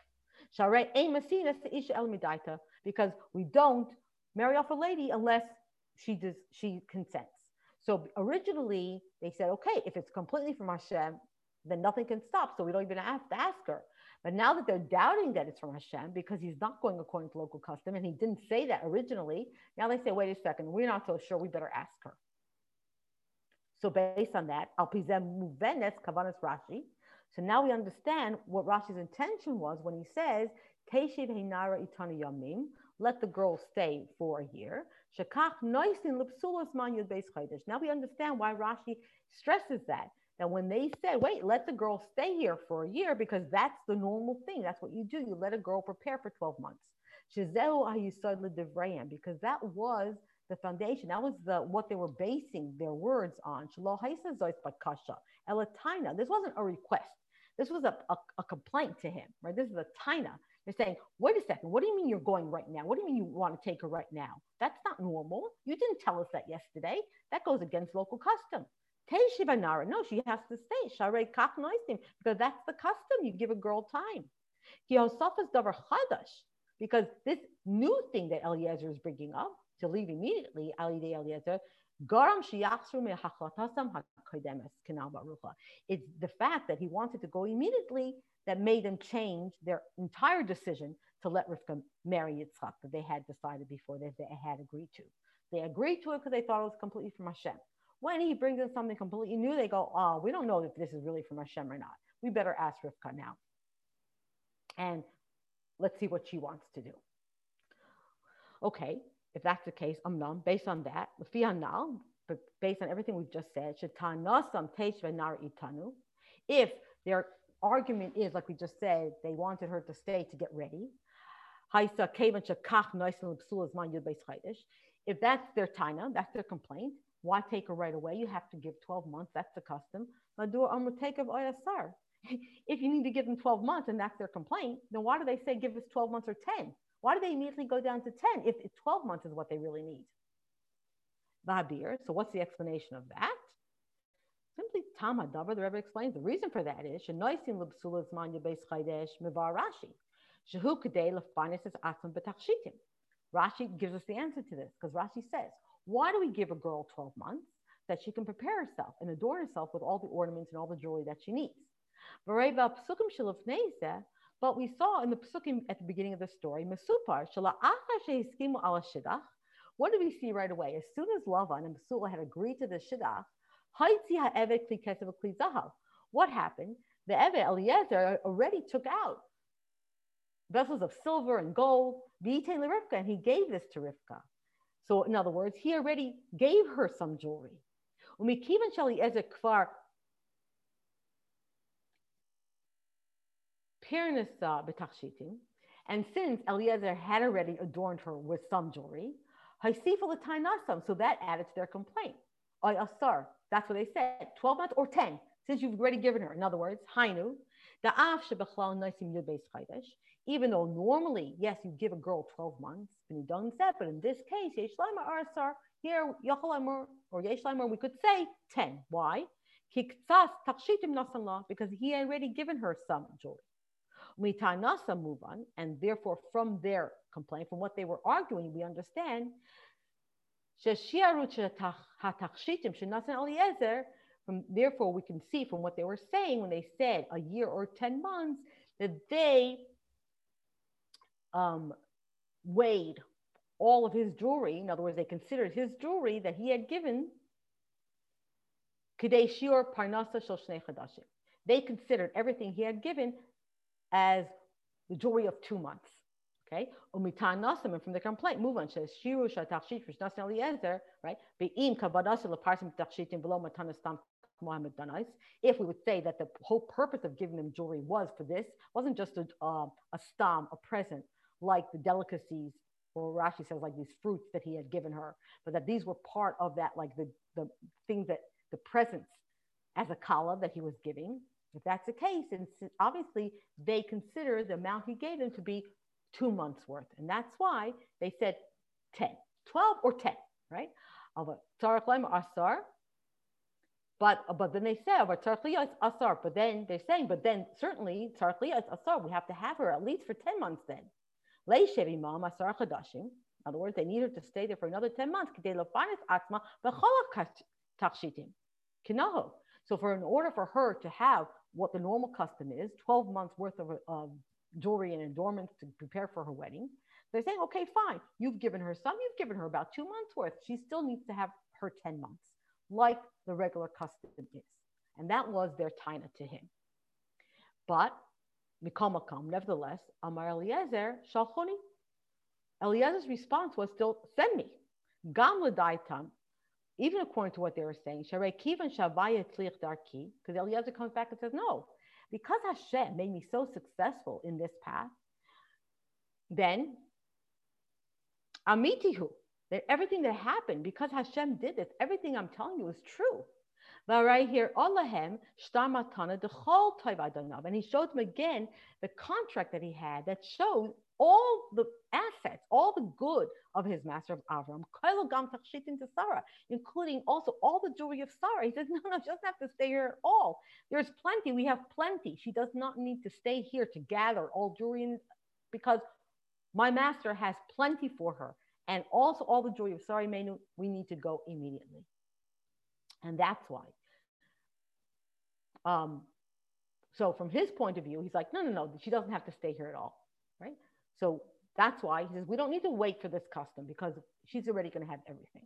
Because we don't marry off a lady unless she consents. So originally they said, okay, if it's completely from Hashem, then nothing can stop. So we don't even have to ask her. But now that they're doubting that it's from Hashem because he's not going according to local custom, and he didn't say that originally, now they say, wait a second, we're not so sure, we better ask her. So based on that, Alpizem Muvenes Kavanas Rashi. So now we understand what Rashi's intention was when he says, Teshiv Heinara Itana Yamim, let the girl stay for a year. Shekach Noisin Lipsulos Man Yud Beis Chodesh. Now we understand why Rashi stresses that when they said, wait, let the girl stay here for a year, because that's the normal thing. That's what you do. You let a girl prepare for 12 months. Because that was the foundation. That was what they were basing their words on. This wasn't a request. This was a complaint to him, right? This is a taina. They're saying, wait a second, what do you mean you're going right now? What do you mean you want to take her right now? That's not normal. You didn't tell us that yesterday. That goes against local custom. No, she has to stay. Because that's the custom. You give a girl time. Because this new thing that Eliezer is bringing up, to leave immediately, it's the fact that he wanted to go immediately that made them change their entire decision to let Rivka marry Yitzchak that they had decided before, that they had agreed to. They agreed to it because they thought it was completely from Hashem. When he brings in something completely new, they go, oh, we don't know if this is really from Hashem or not. We better ask Rivka now. And let's see what she wants to do. Okay, if that's the case, based on that, but based on everything we've just said, if their argument is, like we just said, they wanted her to stay to get ready, If that's their taina, that's their complaint, why take her right away? You have to give 12 months. That's the custom. If you need to give them 12 months and that's their complaint, then why do they say give us 12 months or 10? Why do they immediately go down to 10 if 12 months is what they really need? So what's the explanation of that? Simply Tam Hadavar, the Rebbe explains the reason for that is Rashi gives us the answer to this because Rashi says, why do we give a girl 12 months? That she can prepare herself and adorn herself with all the ornaments and all the jewelry that she needs. But we saw in the Psukim at the beginning of the story, what do we see right away? As soon as Lavan and Bethulah had agreed to the Shidduch, what happened? The Eved Eliezer already took out vessels of silver and gold, and he gave this to Rivka. So in other words, he already gave her some jewelry. And since Eliezer had already adorned her with some jewelry, so that added to their complaint. That's what they said, 12 months or 10, since you've already given her. In other words, Hainu, even though normally, yes, you give a girl 12 months, but in this case, here, or we could say 10. Why? Because he had already given her some jewelry. Move on, and therefore from their complaint, from what they were arguing, we understand therefore we can see from what they were saying when they said a year or 10 months that they weighed all of his jewelry. In other words, they considered his jewelry that he had given. They considered everything he had given as the jewelry of 2 months. Okay, and from the complaint, move on. Right? If we would say that the whole purpose of giving them jewelry was for this, wasn't just a stam, a present, like the delicacies, or Rashi says like these fruits that he had given her, but that these were part of that, like the things that the presents as a kala that he was giving. If that's the case, and obviously they consider the amount he gave them to be 2 months worth. And that's why they said 10, 12 or 10, right? But then they say, but then they're saying, but then certainly we have to have her at least for 10 months then. In other words, they need her to stay there for another 10 months. So in order for her to have what the normal custom is, 12 months worth of jewelry and adornments to prepare for her wedding, they're saying, okay, fine. You've given her some. You've given her about 2 months worth. She still needs to have her 10 months, like the regular custom is. And that was their taina to him. But, nevertheless, Amar Eliezer, Shalchoni. Eliezer's response was still, send me. Gam l'daitam, even according to what they were saying, because Eliezer comes back and says, no, because Hashem made me so successful in this path, then Amitihu, that everything that happened, because Hashem did this, everything I'm telling you is true. But right here, Olahem, and he showed them again the contract that he had that showed all the assets, all the good of his master of Avram, including also all the jewelry of Sarah. He says, no, she doesn't have to stay here at all. There's plenty. We have plenty. She does not need to stay here to gather all jewelry because my master has plenty for her. And also all the jewelry of Sarah, we need to go immediately. And that's why. So from his point of view, he's like, no, she doesn't have to stay here at all, right? So that's why he says, we don't need to wait for this custom because she's already going to have everything.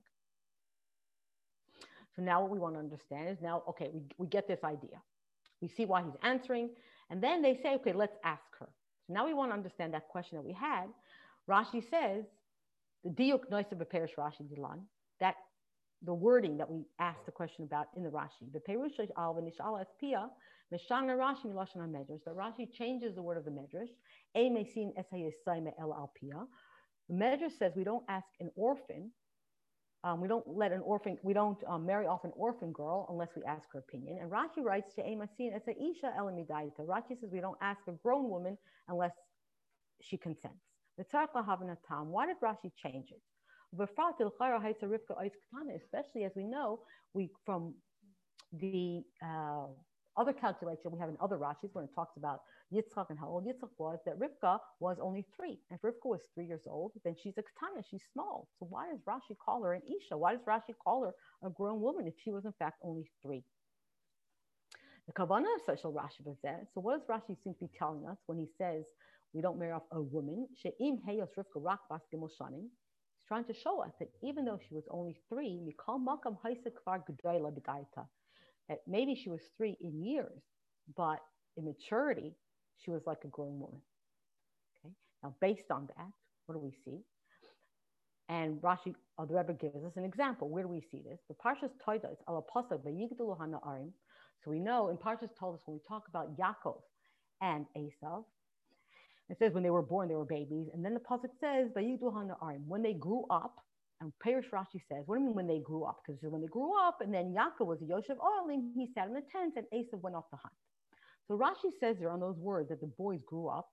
So now what we want to understand is now, okay, we get this idea. We see why he's answering. And then they say, okay, let's ask her. So now we want to understand that question that we had. Rashi says, the diuk noisa b'perish Rashi dilan, that the wording that we asked the question about in the Rashi, the perush al v'nishal es pia, Meshana Rashi Milashon HaMedrash, that Rashi changes the word of the Medrash. A Mesin Esayesayme El Alpia. The Medrash says we don't ask an orphan, we don't let an orphan, we don't marry off an orphan girl unless we ask her opinion. And Rashi writes to A Mesin Esayisha El Midaita. Rashi says we don't ask a grown woman unless she consents. Why did Rashi change it? Especially as we know, we from the other calculation we have in other Rashis when it talks about Yitzchak and how old Yitzchak was, that Rivka was only 3. And if Rivka was 3 years old, then she's a ketana, she's small. So why does Rashi call her an Isha? Why does Rashi call her a grown woman if she was in fact only 3? The Kavanah of Social Rashi was that. So what does Rashi seem to be telling us when he says we don't marry off a woman? She'im heyos Rivka rak bas gimel shanim. He's trying to show us that even though she was only 3, mikol makam haisa kvar gedola b'daita, that maybe she was 3 in years, but in maturity, she was like a grown woman. Okay. Now, based on that, what do we see? And Rashi, the Rebbe gives us an example. Where do we see this? The Parshas Toida is ala pasuk vayigdalu hana'arim. So we know in Parshas Toida when we talk about Yaakov and Esav, it says when they were born, they were babies. And then the pasuk says vayigdalu hana'arim, when they grew up. And Perish Rashi says, what do you mean when they grew up? Because when they grew up, and then Yaakov was a Yoshev Olim, he sat in the tent, and Esav went off to hunt. So Rashi says there on those words that the boys grew up,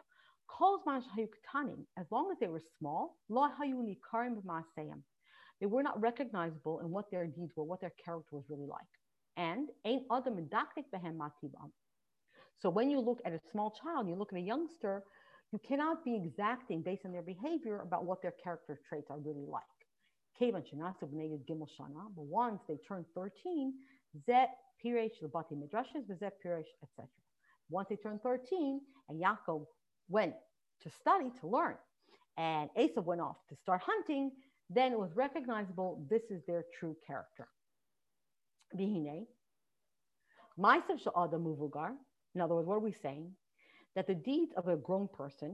as long as they were small, they were not recognizable in what their deeds were, what their character was really like. And so when you look at a small child, you look at a youngster, you cannot be exacting based on their behavior about what their character traits are really like. But once they turn 13, etc. Once they turned 13, and Yaakov went to study, to learn, and Esav went off to start hunting, then it was recognizable this is their true character. In other words, what are we saying? That the deeds of a grown person,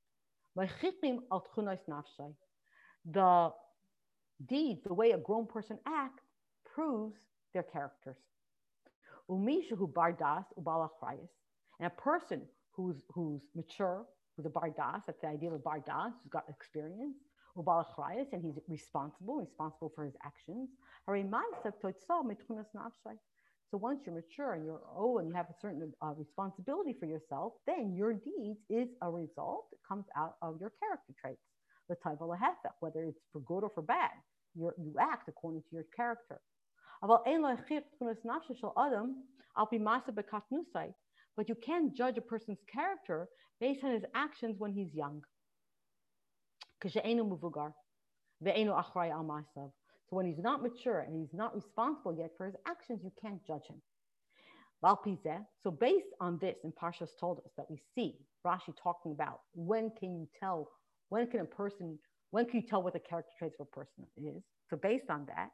the deeds, the way a grown person acts, proves their characters. And a person who's mature, who's a bardas, that's the idea of a bardas, who's got experience, and he's responsible for his actions. So once you're mature and you're old and you have a certain responsibility for yourself, then your deeds is a result that comes out of your character traits. The type of lahefech, whether it's for good or for bad, you act according to your character. But you can't judge a person's character based on his actions when he's young. So when he's not mature and he's not responsible yet for his actions, you can't judge him. So based on this, and Parshas told us that we see Rashi talking about when can you tell what the character traits of a person is. So based on that,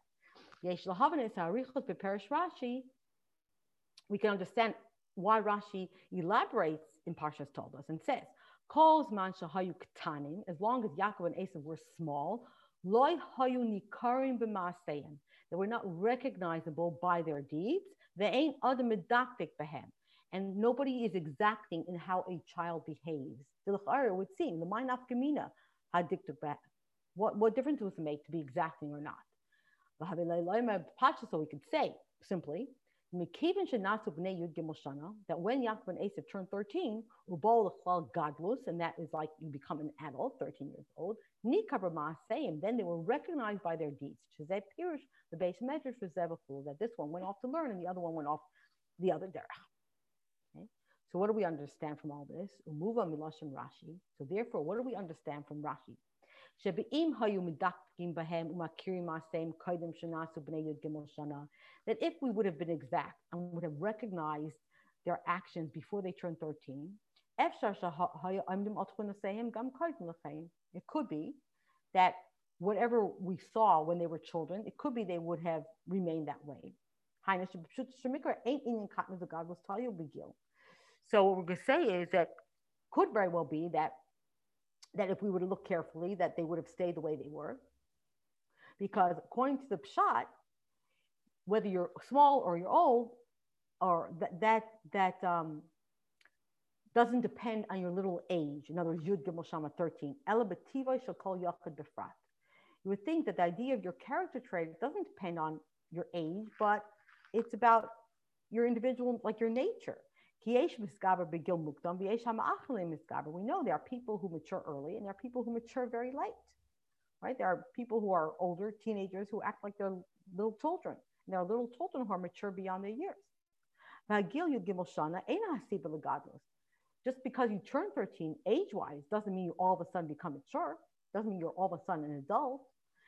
we can understand why Rashi elaborates in Parshas told us and says, as long as Yaakov and Esav were small, they were not recognizable by their deeds. They ain't adam medaktik behem, and nobody is exacting in how a child behaves. The l'chara would seem the mind afkamina hadiktuk behem. What difference does it make to be exacting or not? So we could say simply that when Yaakov and Esav turned 13, and that is like you become an adult, 13 years old, then they were recognized by their deeds. The base measures for Zevachul, that this one went off to learn and the other one went off the other derech. Okay? So what do we understand from all this? So therefore, what do we understand from Rashi? That if we would have been exact and would have recognized their actions before they turned 13, it could be that whatever we saw when they were children, it could be they would have remained that way. So what we're going to say is that could very well be that if we were to look carefully, that they would have stayed the way they were. Because according to the Pshat, whether you're small or you're old, or doesn't depend on your little age. In other words, Yud Gimel Shama 13. Ela b'tivai shel kol yachid b'frat. You would think that the idea of your character trait doesn't depend on your age, but it's about your individual, like your nature. We know there are people who mature early and there are people who mature very late, right? There are people who are older, teenagers, who act like they're little children. And there are little children who are mature beyond their years. Just because you turn 13 age-wise doesn't mean you all of a sudden become mature. Doesn't mean you're all of a sudden an adult.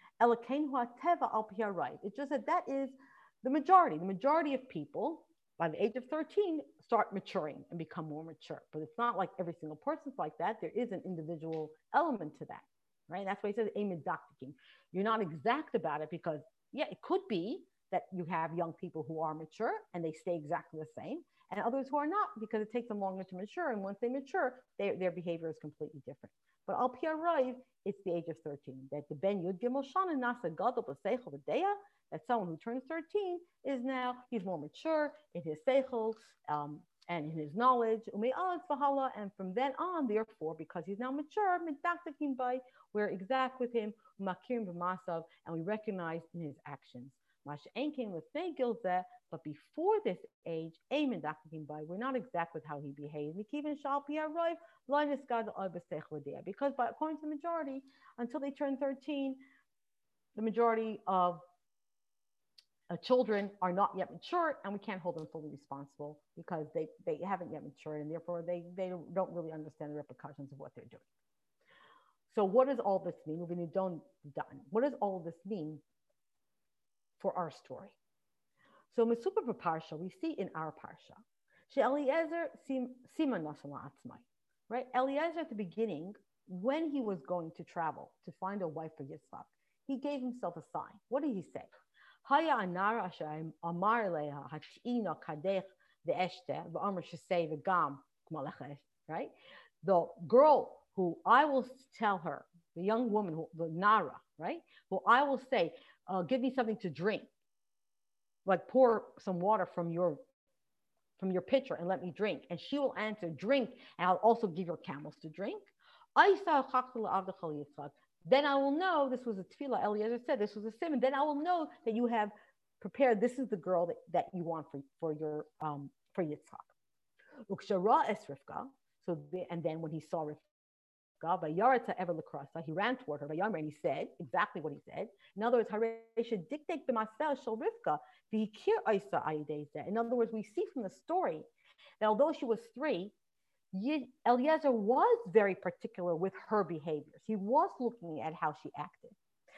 It's just that is the majority. The majority of people by the age of 13 start maturing and become more mature. But it's not like every single person's like that. There is an individual element to that, right? That's why he says, you're not exact about it because, yeah, it could be that you have young people who are mature and they stay exactly the same, and others who are not because it takes them longer to mature. And once they mature, their behavior is completely different. But al pi harav, it's the age of 13. That the ben yud gimel shana nasa gadol b'seichel v'deya, that someone who turns 13 is now, he's more mature in his seichel and in his knowledge. And from then on, therefore, because he's now mature, we're exact with him, and we recognize in his actions. But before this age, we're not exact with how he behaves. Because according to the majority, until they turn 13, the majority of children are not yet mature, and we can't hold them fully responsible because they haven't yet matured, and therefore they don't really understand the repercussions of what they're doing. So what does all this mean? What does all this mean for our story? So Mesupar Parsha, we see in our Parsha, Eliezer Sima Nasala Atzmai, right? Eliezer at the beginning, when he was going to travel to find a wife for Yitzchak, he gave himself a sign. What did he say? Haya anara asher amar leha hachina kadech ve'eshte v'amar shesei v'gam k'malechesh, right? The girl who I will tell her, the young woman, the Nara, right? Who I will say, give me something to drink, like pour some water from your pitcher and let me drink. And she will answer, drink, and I'll also give her camels to drink. Then I will know, this was a tefillah, Eliezer said, this was a simon, then I will know that you have prepared, this is the girl that you want for Yitzchak. And then when he saw Rivka, he ran toward her, and he said exactly what he said. In other words, in other words, we see from the story that although she was 3, Eliezer was very particular with her behaviors. He was looking at how she acted.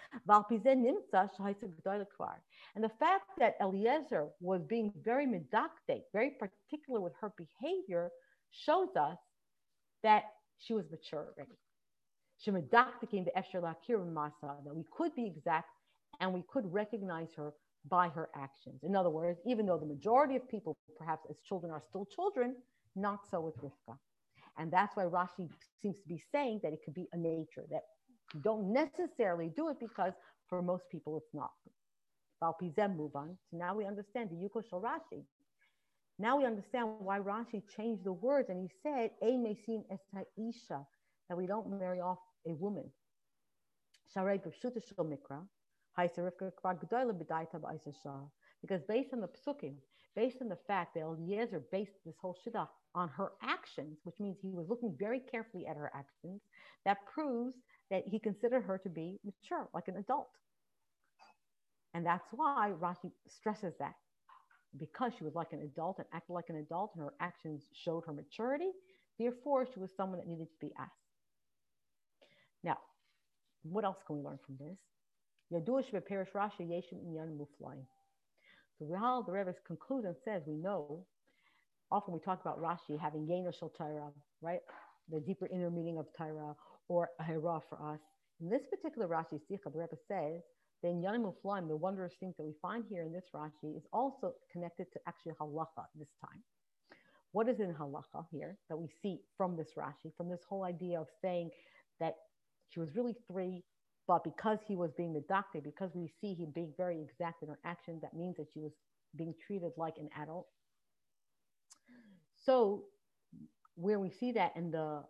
And the fact that Eliezer was being very medactic, very particular with her behavior, shows us that she was mature already. That we could be exact and we could recognize her by her actions. In other words, even though the majority of people, perhaps as children, are still children, not so with Rivka. And that's why Rashi seems to be saying that it could be a nature, that you don't necessarily do it because for most people it's not. Move on. So now we understand the Yuko Shel Rashi. Now we understand why Rashi changed the words and he said, Ein mesim es ha'isha, that we don't marry off a woman. Because based on the psukim, based on the fact that Eliezer based this whole shidduch on her actions, which means he was looking very carefully at her actions, that proves that he considered her to be mature, like an adult. And that's why Rashi stresses that. Because she was like an adult and acted like an adult and her actions showed her maturity, therefore she was someone that needed to be asked. Now, what else can we learn from this? So Rahal, the Rebbe, concludes and says, we know, often we talk about Rashi having Yeno Shel Torah, right? The deeper inner meaning of Torah, or a Hira for us. In this particular Rashi Sikha, the Rebbe says, the Inyanim Muflaim, the wondrous things that we find here in this Rashi, is also connected to actually halacha this time. What is in halacha here that we see from this Rashi, from this whole idea of saying that she was really 3, but because he was being medactic, because we see him being very exact in her actions, that means that she was being treated like an adult. So where we see that in the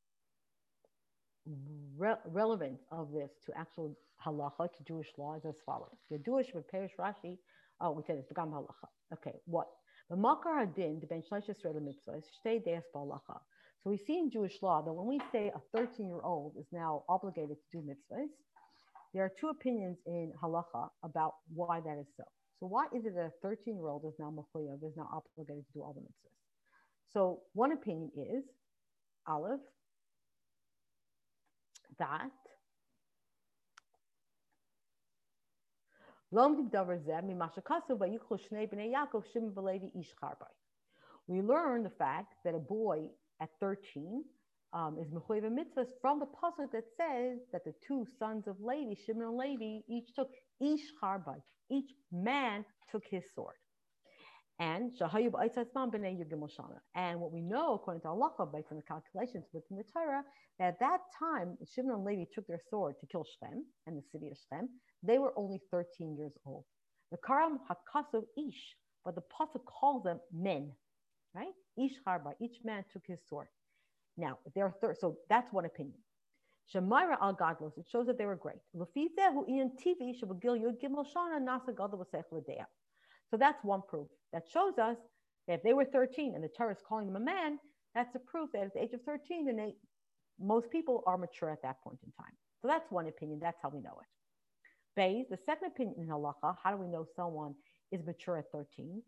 relevance of this to actual halacha, to Jewish law, is as follows. The Jewish with Perish Rashi, oh, we said it's the Gam halacha. Okay, what? The Makar Hadin, the Ben Shlosh Yisrael mitzvah, is Shtei Deis Balacha. So we see in Jewish law that when we say a 13-year-old is now obligated to do mitzvahs, there are two opinions in halacha about why that is so. So why is it that a 13-year-old is now mechuyev, is now obligated to do all the mitzvahs? So one opinion is, Aleph, that we learn the fact that a boy at 13 is mechuyev mitzvahs from the pasuk that says that the two sons of Levi, Shimon and Levi, each took ish charbay, each man took his sword. And what we know, according to Allah, based on the calculations within the Torah, that at that time, Shimon and Levi took their sword to kill Shechem and the city of Shechem. They were only 13 years old. The Karam Hakasav Ish, but the Pasuk calls them men, right? Ish Harba, each man took his sword. Now, there are so that's one opinion. Shemaira al Gadlos, it shows that they were great. So that's one proof. That shows us that if they were 13 and the Torah is calling them a man, that's a proof that at the age of 13, then most people are mature at that point in time. So that's one opinion. That's how we know it. Beis, the second opinion in halacha, how do we know someone is mature at 13?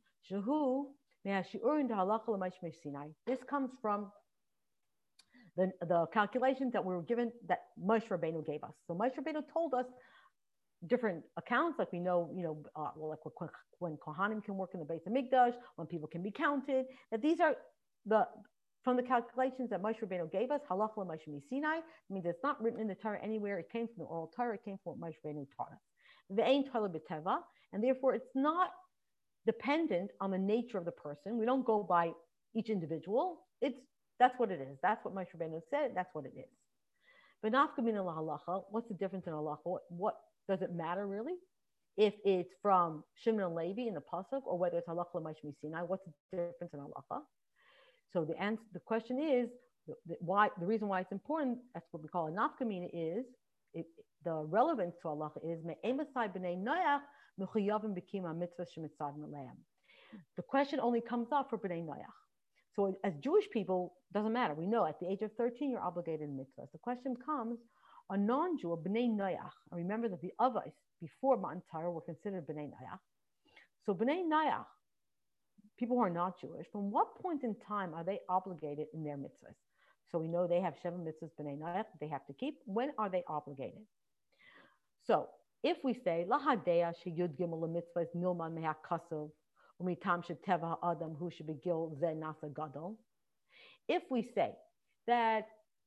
This comes from the calculations that we were given, that Moshe Rabbeinu gave us. So Moshe Rabbeinu told us different accounts, like we know, like when Kohanim can work in the Beit HaMikdash, when people can be counted, that these are from the calculations that Moshe Rabbeinu gave us, halacha Moshe Sinai, means it's not written in the Torah anywhere. It came from the oral Torah. It came from what Moshe Rabbeinu taught us. Ve'ein Torah b'teva, and therefore it's not dependent on the nature of the person. We don't go by each individual. That's what it is. That's what Moshe Rabbeinu said. That's what it is. But nafka min halacha, what's the difference in halacha? What does it matter really? If it's from Shimon and Levi in the pasuk, or whether it's halacha Moshe Sinai, what's the difference in halacha? So the question is the reason why it's important. That's what we call a nafkamina. Is the relevance to halacha is me'emasai b'nei noach mechuyavim b'kima mitzvah shemitzad meleim. The question only comes up for b'nei noach. So as Jewish people, doesn't matter. We know at the age of 13 you're obligated in mitzvahs. The question comes: a non-Jew, a b'nei noach. And remember that the avos before Matan Torah were considered b'nei noach. So b'nei noach, people who are not Jewish, from what point in time are they obligated in their mitzvahs? So we know they have 7 mitzvahs b'nei noach that they have to keep. When are they obligated? So if we say lahadeya sheyud gimel mitzvahs nilman mehak kasav umitam sheteva adam who should be gil zen nasa gadol. If we say that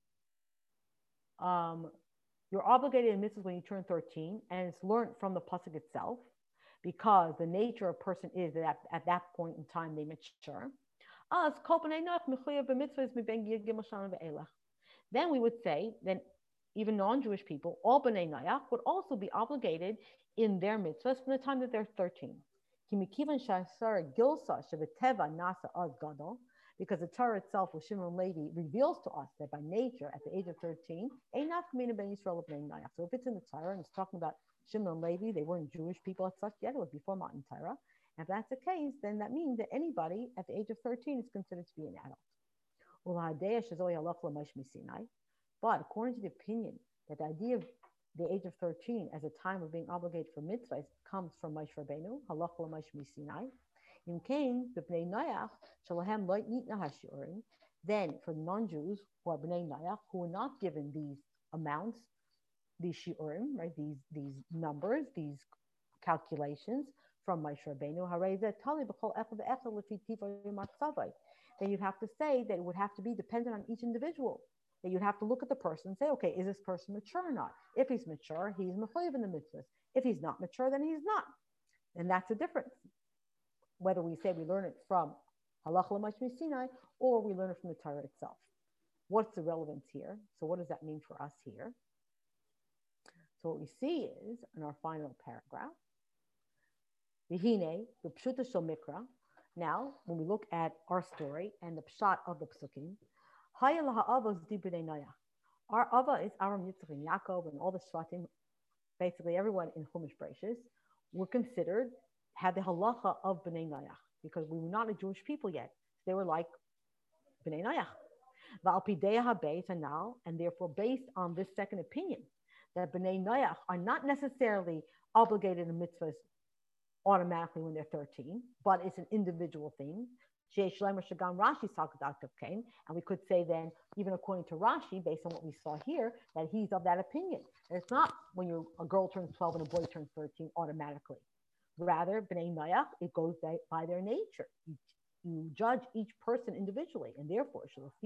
you're obligated in mitzvahs when you turn 13, and it's learned from the pasuk itself, because the nature of a person is that at that point in time they mature. Then we would say that even non-Jewish people, all b'nei noach, would also be obligated in their mitzvahs from the time that they're 13. Because the Torah itself, with Shimon and Levi, reveals to us that by nature, at the age of 13, so if it's in the Torah and it's talking about Shimon and Levi, they weren't Jewish people as such yet, it was before Matan Torah. And if that's the case, then that means that anybody at the age of 13 is considered to be an adult. But according to the opinion that the idea of the age of 13 as a time of being obligated for mitzvahs comes from Moshe Rabbeinu, halacha Moshe Sinai. Then for non-Jews who are b'nei noach, who are not given these amounts, these shiurim, right? These numbers, these calculations from Moshe Rabbeinu, then you'd have to say that it would have to be dependent on each individual. That you'd have to look at the person and say, okay, is this person mature or not? If he's mature, he's mechuyev in the mitzvahs. If he's not mature, then he's not. And that's the difference. Whether we say we learn it from halacha Moshe Sinai or we learn it from the Torah itself. What's the relevance here? So what does that mean for us here? So what we see is, in our final paragraph, V'hine, the pshuta shel mikra, Now, when we look at our story and the pshat of the psukim, Haya laha'avos di b'nei Noach. Our Ava is Aram, Yitzchak, and Yaakov, and all the Shvatim, basically everyone in Chumash Bereshis, were considered, had the halacha of Bnei Noach, because we were not a Jewish people yet. They were like Bnei Noach. Va'alpidei ha'beis hanal, and therefore based on this second opinion, that Bnei Noach are not necessarily obligated in mitzvahs automatically when they're 13, but it's an individual thing. And we could say then, even according to Rashi, based on what we saw here, that he's of that opinion. And it's not when a girl turns 12 and a boy turns 13 automatically. Rather, Bnei Noach, it goes by their nature. You judge each person individually, and therefore,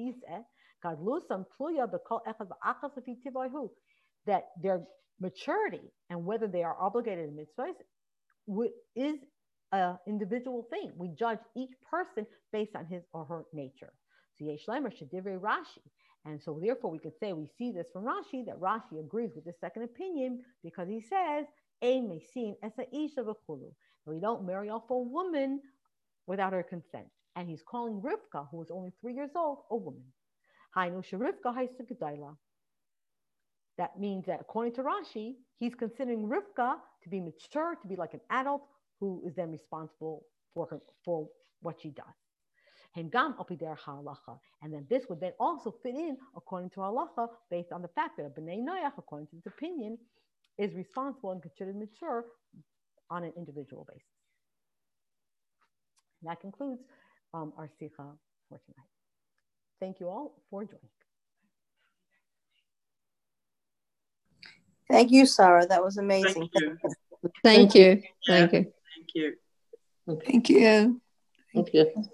that their maturity and whether they are obligated in mitzvahs is an individual thing. We judge each person based on his or her nature. So Yesh Lemer Shedivrei Rashi. And so therefore we could say we see this from Rashi, that Rashi agrees with the second opinion because he says, Ein Mesin Esa Isha V'chulu. We don't marry off a woman without her consent. And he's calling Rivka, who was only 3 years old, a woman. Hainu Sherivka Haisa Gedaila. That means that according to Rashi, he's considering Rivka to be mature, to be like an adult who is then responsible for what she does. And then this would then also fit in according to halacha, based on the fact that a Bnei Noach, according to his opinion, is responsible and considered mature on an individual basis. And that concludes our sikha for tonight. Thank you all for joining. Thank you, Sarah. That was amazing. Thank you. Thank you. Thank you. Thank you. Thank you.